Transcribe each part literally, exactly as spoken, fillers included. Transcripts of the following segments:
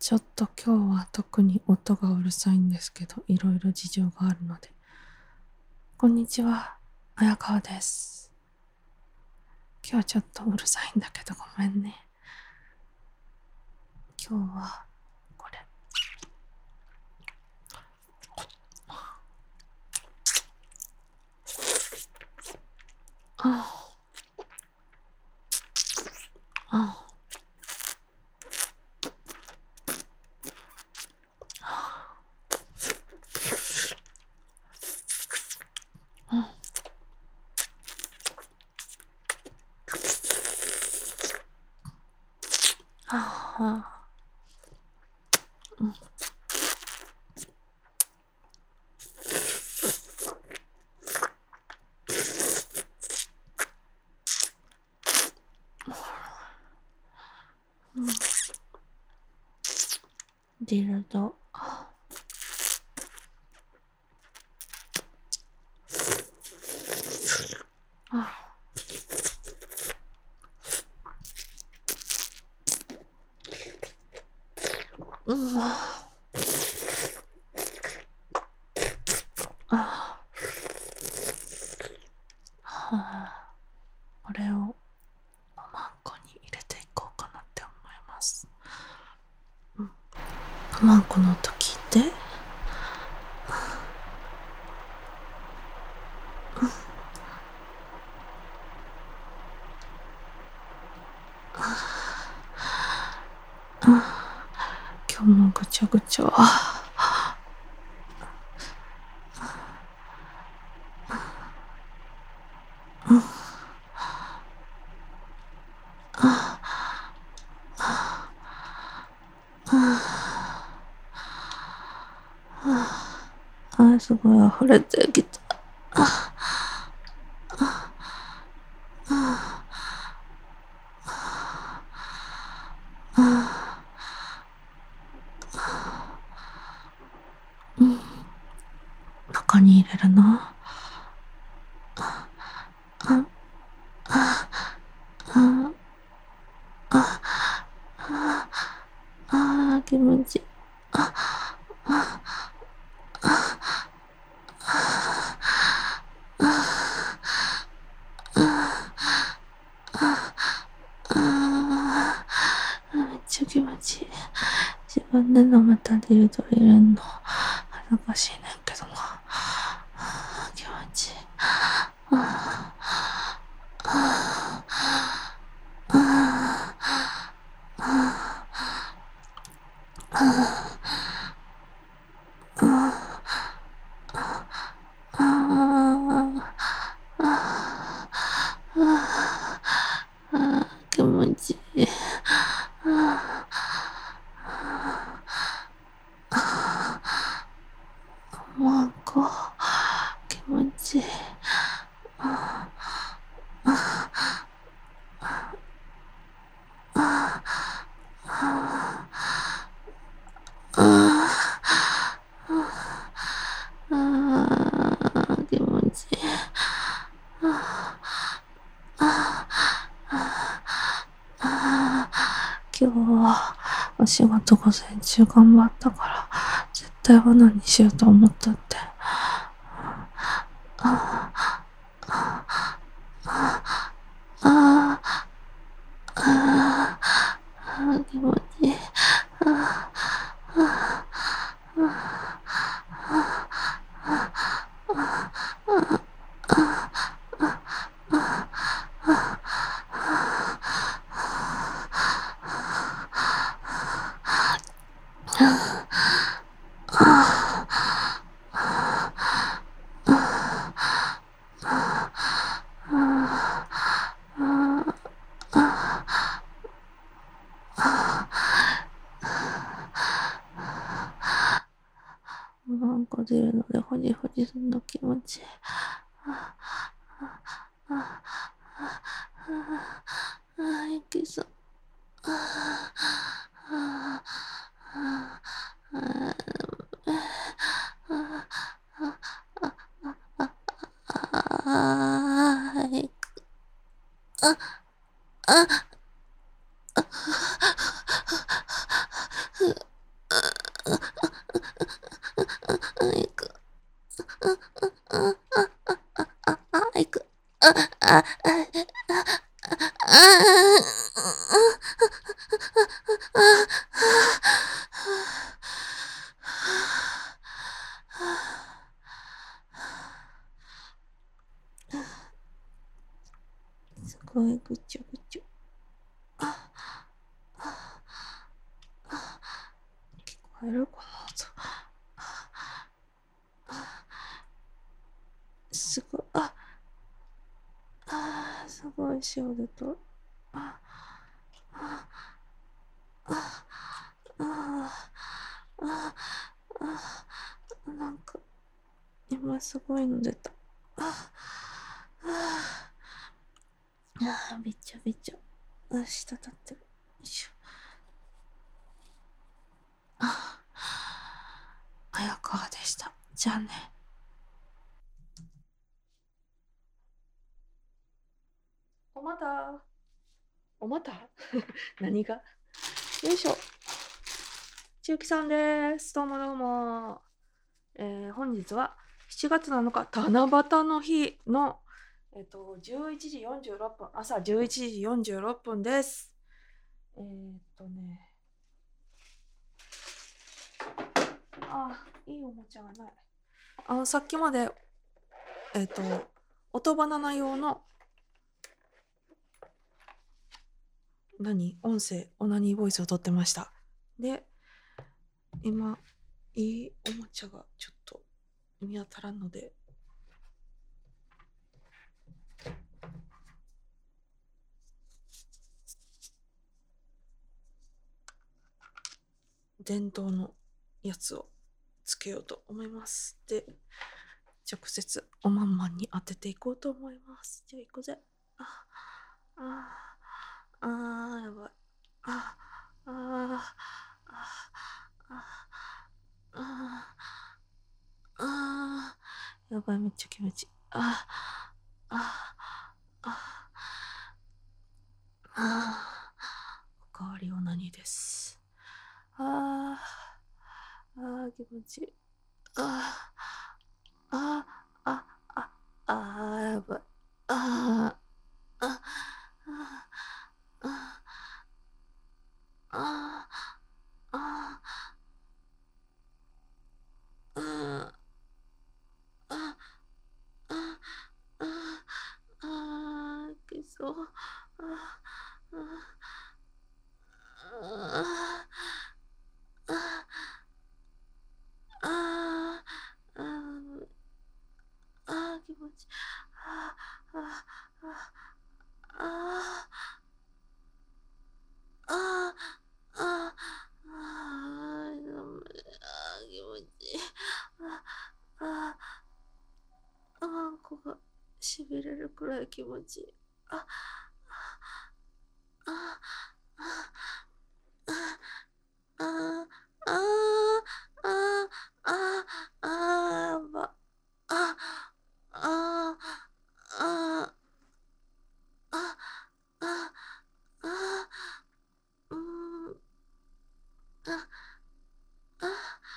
ちょっと今日は特に音がうるさいんですけど、いろいろ事情があるので。こんにちは、綾川です。今日ちょっとうるさいんだけどごめんね。今日はこれ。ああ、ああ、ああ、うん、うん、ディルド。ああ、うん、ああ、はあ、これをおまんこに入れていこうかなって思います。うん、おまんこの音聞いて。今日もぐちゃぐちゃ。あ、すごい溢れてきた。中に入れるな。あー、気持ちいい。めっちゃ気持ちいい。自分で飲めたディルド入れんの恥ずかしいねんけどな。気持ちいい。気持ちいい。もうこう気持ちいい。あー、気持ちいい。今日はお仕事午前中頑張ったから絶対は何にしようと思ったって。気持ちいい。なんか出るのでほじほじするの気持ちいい。あー、いけそう。あー、あ、あ、 すごいぐちょぐちょ。聞こえるかな。すごい、あ、あ、すごい塩出と。あ、あ、あ、あ、あ、あ、なんか、今すごいの出た。あ、あ、あ、びちゃびちゃ。あ、舌立ってる。よいしょ。あ、綾川でした。じゃあね。おまた。おまた何が。よいしょ。ちゆきさんです。どうもどうも。えー本日はしちがつなのか、七夕の日の、えっと、じゅういちじよんじゅうろっぷん、朝じゅういちじよんじゅうろっぷんです。えーっとね、あ、いいおもちゃがない。あの、さっきまで、えっと、音バナナ用の、何音声、オナニーボイスを撮ってました。で、今、いいおもちゃがちょっと見当たらんので、電動のやつをつけようと思います。で、直接おまんまんに当てていこうと思います。じゃあ行くぜ。あ、あ、あ、あ、やばい。あ、あ、あ、あ、あ、あ、やばい、めっちゃ気持ちいい。あ、あ、あ、あ、おかわりオナニーです。あ、あ、気持ちいい。あ、あ、あ、あ、あ、やばい。あ、あ、あ、あ、あ、あ、あ、あ、あ、あ、あ、きそう。あ、あ、あ、あ、あ、あ、気持ちいい。あ、あ、あ、あ、あ、あ、あ、気持ちいい。あ、あ、あんこがしびれるくらい気持ちいい。あ、あ、あ、あ、あ、あ、あ、あ、あ、やば。あ、あ、あ、あ、あ、あ、うん、あ、あ、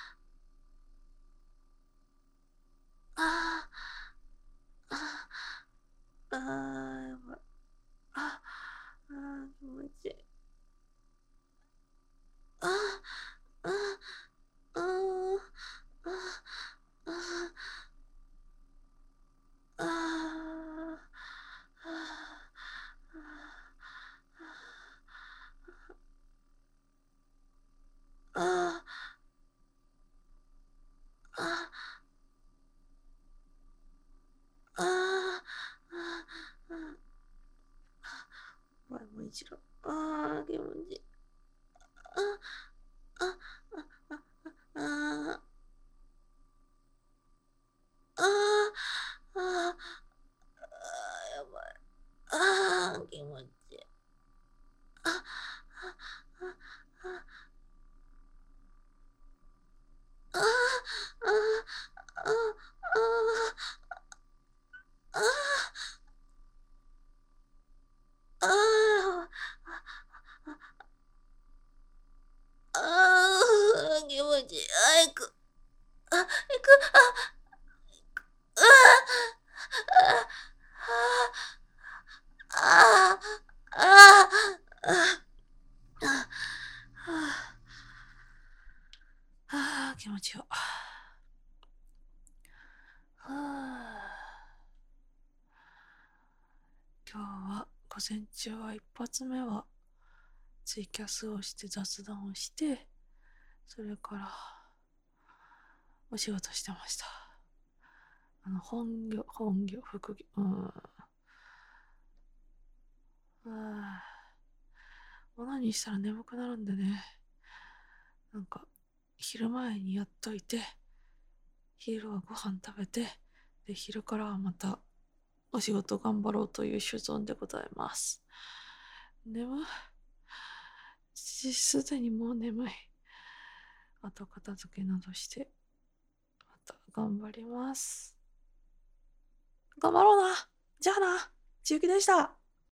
あ、あ、あ、やばい。あ、あ、気持ちいい。あ、あ、あ、あ、あ、あ、あ、あ、あ、あ、もう一度。あ、気持ちいい。あ、あ、あ、あ、あ、あ、やばい。あ、気持ちいい。あ、あ、あ、あ、あ、あ、あ、あ、あ、あ、 気持ちよ。はあ、今日は午前中は一発目はツイキャスをして雑談をして、それからお仕事してました。あの本業、本業、副業、うん。あオナニーしたら眠くなるんでね。なんか、昼前にやっといて、昼はご飯食べて、で、昼からはまたお仕事頑張ろうという所存でございます。眠い。すでにもう眠い。後片付けなどして、また頑張ります。頑張ろうな。じゃあな。ちゆきでした。